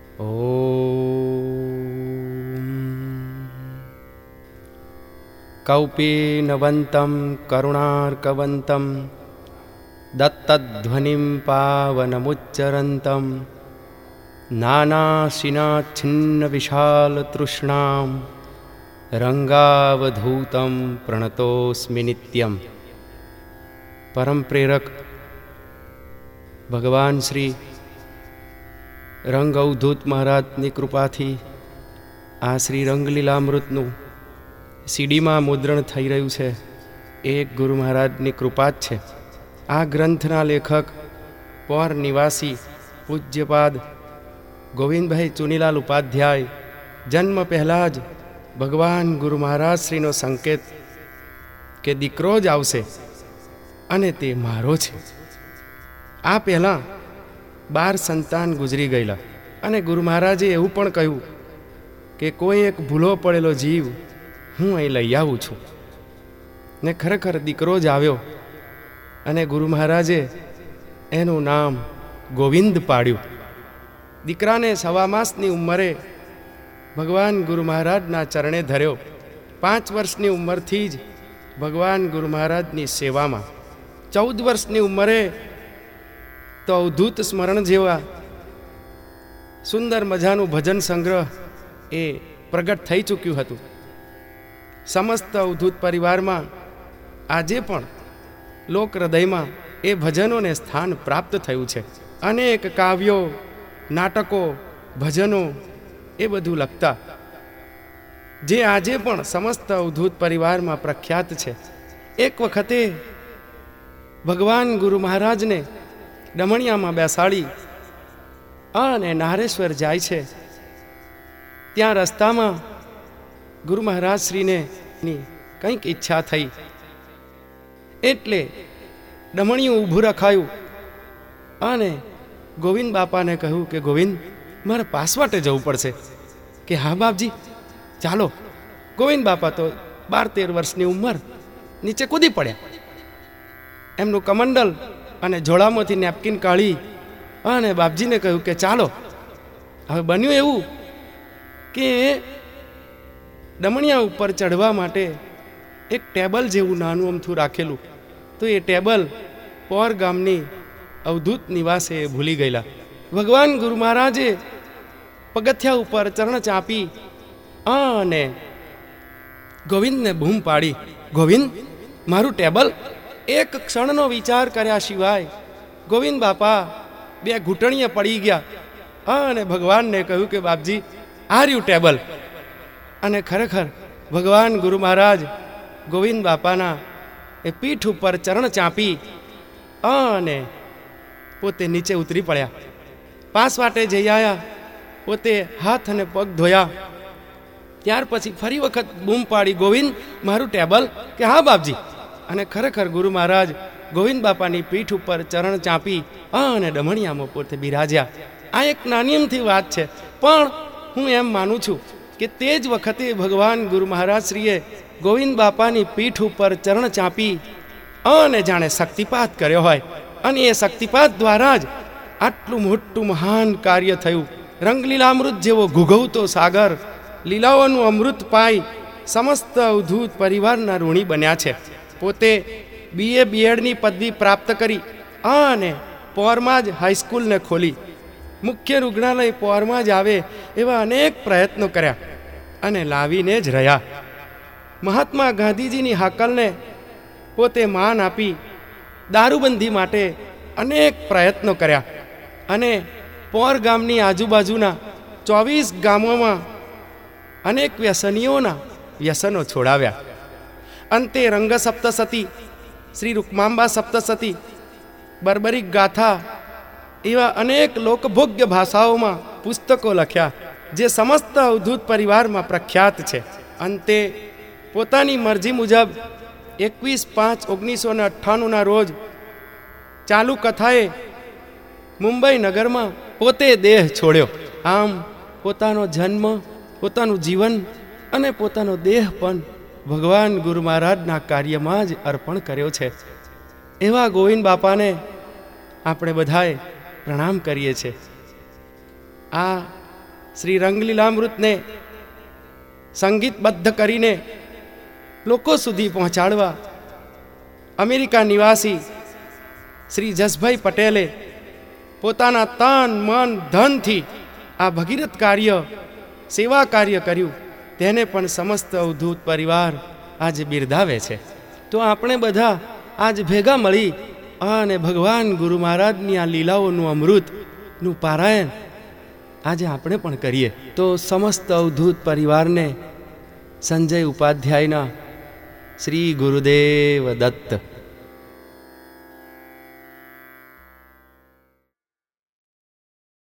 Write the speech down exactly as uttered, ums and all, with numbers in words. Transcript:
ઓમ કૌપીનવંતં કરુણાર્કવંતં દત્તધ્વનિં પાવનમુચ્ચરન્तं નાનાશિનાચ્છિન્નવિશાલતૃષ્ણાં રંગાવધૂतं પ્રણતોસ્મિ નિત્યમ. પરમ પ્રેરક ભગવાન શ્રી રંગ અવધૂત મહારાજની કૃપાથી આ શ્રી રંગલીલામૃતનું સીડીમાં મુદ્રણ થઈ રહ્યું છે. એક ગુરુ મહારાજની કૃપા જ છે. આ ગ્રંથના લેખક પોર નિવાસી પૂજ્યપાદ ગોવિંદભાઈ ચુનીલાલ ઉપાધ્યાય જન્મ પહેલાં જ ભગવાન ગુરુ મહારાજ શ્રીનો સંકેત કે દીકરો જ આવશે અને તે મારો છે. આ પહેલાં બાર સંતાન ગુજરી ગયેલા અને ગુરુ મહારાજે એવું પણ કહ્યું કે કોઈ એક ભૂલો પડેલો જીવ હું અહીં લઈ આવું છું. ને ખરેખર દીકરો જ આવ્યો અને ગુરુ મહારાજે એનું નામ ગોવિંદ પાડ્યું. દીકરાને સવા માસની ઉંમરે ભગવાન ગુરુ મહારાજના ચરણે ધર્યો. પાંચ વર્ષની ઉંમરથી જ ભગવાન ગુરુ મહારાજની સેવામાં, ચૌદ વર્ષની ઉંમરે તો અવધૂત સ્મરણ જેવા સુંદર મજાનું ભજન સંગ્રહ એ પ્રગટ થઈ ચૂક્યું હતું. સમસ્ત અવધૂત પરિવારમાં આજે પણ લોક હૃદયમાં એ ભજનોને સ્થાન પ્રાપ્ત થયું છે. અનેક કાવ્યો, નાટકો, ભજનો એ બધું લખતા જે આજે પણ સમસ્ત અવધૂત પરિવારમાં પ્રખ્યાત છે. એક વખતે ભગવાન ગુરુ મહારાજને દમણિયામાં બેસાડી અને નારેશ્વર જાય છે. ત્યાં રસ્તામાં ગુરુ મહારાજ શ્રીને કંઈક ઈચ્છા થઈ એટલે દમણિયું ઊભું રખાયું અને ગોવિંદ બાપાને કહ્યું કે ગોવિંદ, મારે પાસવાટે જવું પડશે. કે હા બાપજી ચાલો. ગોવિંદ બાપા તો બાર તેર વર્ષની ઉંમર, નીચે કૂદી પડ્યા. એમનું કમંડલ અને જોડામાંથી નેપકિન કાઢી અને બાપજીને કહ્યું કે ચાલો. હવે બન્યું એવું કે દમણિયા ઉપર ચડવા માટે એક ટેબલ જેવું નાનું અમથું રાખેલું, તો એ ટેબલ પોર ગામની અવધૂત નિવાસે ભૂલી ગયેલા. ભગવાન ગુરુ મહારાજે પગથિયા ઉપર ચરણ ચાંપી અને ગોવિંદને બૂમ પાડી, ગોવિંદ મારું ટેબલ. એક ક્ષણનો વિચાર કર્યા સિવાય ગોવિંદ બાપા બે ઘૂંટણીએ પડી ગયા અને ભગવાનને કહ્યું કે બાપજી આ રહ્યું ટેબલ. અને ખરેખર ભગવાન ગુરુ મહારાજ ગોવિંદ બાપાના એ પીઠ ઉપર ચરણ ચાંપી અને પોતે નીચે ઉતરી પડ્યા. પાસવાટે જઈ આવ્યા, પોતે હાથ અને પગ ધોયા. ત્યાર પછી ફરી વખત બૂમ પાડી, ગોવિંદ મારું ટેબલ. કે હા બાપજી. અને ખરેખર ગુરુ મહારાજ ગોવિંદ બાપાની પીઠ ઉપર ચરણ ચાંપી અને દમણિયામાં પોતે બિરાજ્યા. આ એક નાની અમથી વાત છે, પણ હું એમ માનું છું કે તે જ વખતે ભગવાન ગુરુ મહારાજ શ્રીએ ગોવિંદ બાપાની પીઠ ઉપર ચરણ ચાંપી અને જાણે શક્તિપાત કર્યો હોય અને એ શક્તિપાત દ્વારા જ આટલું મોટું મહાન કાર્ય થયું. રંગલીલામૃત જેવો ઘૂઘવતો સાગર લીલાઓનું અમૃત પાઈ સમસ્ત અવધૂત પરિવારના ઋણી બન્યા છે. પોતે બીએ બીએડની પદવી પ્રાપ્ત કરી અને પોરમાં જ હાઈસ્કૂલને ખોલી. મુખ્ય રૂગ્ણાલય પોરમાં જ આવે એવા અનેક પ્રયત્નો કર્યા અને લાવીને જ રહ્યા. મહાત્મા ગાંધીજીની હાકલને પોતે માન આપી દારૂબંધી માટે અનેક પ્રયત્નો કર્યા અને પોર ગામની આજુબાજુના ચોવીસ ગામોમાં અનેક વ્યસનીઓના વ્યસનો છોડાવ્યા. અંતે રંગ સપ્તસતી, શ્રી રૂકમાંબા સપ્તસતી, બર્બરિક ગાથા એવા અનેક લોકભોગ્ય ભાષાઓમાં પુસ્તકો લખ્યા જે સમસ્ત અવધૂત પરિવારમાં પ્રખ્યાત છે. અંતે પોતાની મરજી મુજબ એકવીસ પાંચ ઓગણીસો ને અઠ્ઠાણુંના રોજ ચાલુ કથાએ મુંબઈ નગરમાં પોતે દેહ છોડ્યો. આમ પોતાનો જન્મ, પોતાનું જીવન અને પોતાનો દેહ પણ ભગવાન ગુરુ મહારાજના કાર્યમાં જ અર્પણ કર્યો છે. એવા ગોવિંદ બાપાને આપણે બધાએ પ્રણામ કરીએ છીએ. આ શ્રી રંગલીલામૃતને સંગીતબદ્ધ કરીને લોકો સુધી પહોંચાડવા અમેરિકા નિવાસી શ્રી જસભાઈ પટેલે પોતાના તન મન ધનથી આ ભગીરથ કાર્ય સેવા કાર્ય કર્યું, તેને પણ સમસ્ત અવધૂત પરિવાર આજે બિરદાવે છે. તો આપણે બધા આજ ભેગા મળી અને ભગવાન ગુરુ મહારાજની આ લીલાઓનું અમૃતનું પારાયણ આજે આપણે પણ કરીએ. તો સમસ્ત અવધૂત પરિવારને સંજય ઉપાધ્યાયના શ્રી ગુરુદેવ દત્ત.